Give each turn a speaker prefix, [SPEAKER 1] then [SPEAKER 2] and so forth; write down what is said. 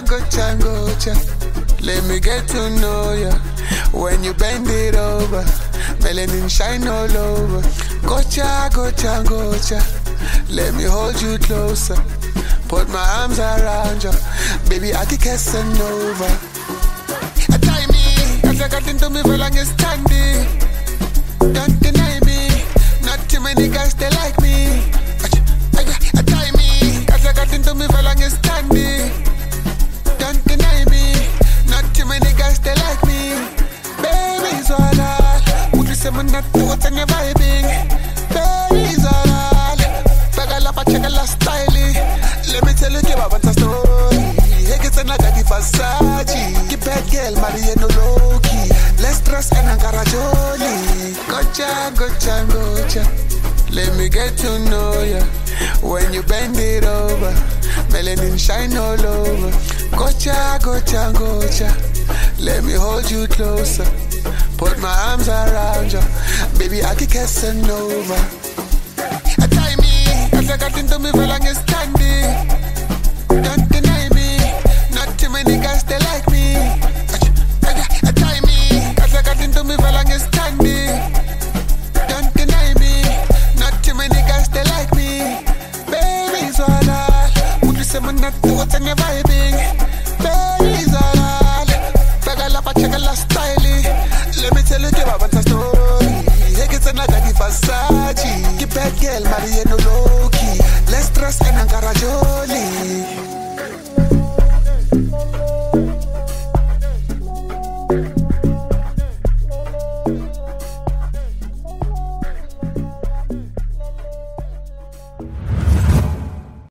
[SPEAKER 1] gocha. Let me get to know ya. When you bend it over, melanin shine all over. Gocha. Let me hold you closer. Put my arms around you. Baby, I keep kissing over. Tie me, as I got into me for longest standing. Don't deny me. Not too many guys, they like me. Tie me, as I got into me for longest standing. Don't deny me. Not too many guys, they like me. Baby's all right. Would you say I'm not what's on your vibing? Baby's all right. Bagala pa check a last style. Let me tell you about a story. Hey, get an agadi Versace. Keep bad girl, Mariano Loki. Let's dress and Ankara Jolie. Gocha. Let me get to know ya. When you bend it over, melanin shine all over. Gocha. Let me hold you closer. Put my arms around you. Baby, I keep kissing over. Tie me, as I got into me for longest standing. Don't deny me. Not too many guys, they like me. Tie me, as I got into me for longest standing. Don't deny me. Not too many guys, they like me. Baby's all right. Would you say I'm not what's on your vibing? Baby's all right. Bagala pa check a last style. Let me tell you about a story. Hey, get an agadi Versace. Keep bad girl, Mariano Loki. Let's dress and Ankara Jolie.